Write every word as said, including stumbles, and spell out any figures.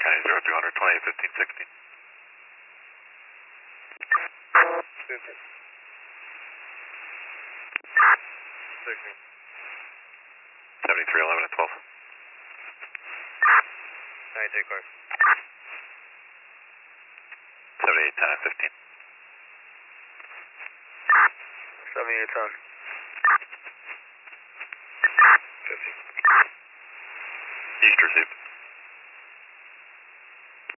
County zero two hundred, twenty-eight fifteen sixteen. sixteen. seventy-three eleven and twelve. ninety-two cars. seventy-eight ten and fifteen. seventy-eight ten. fifteen. East received.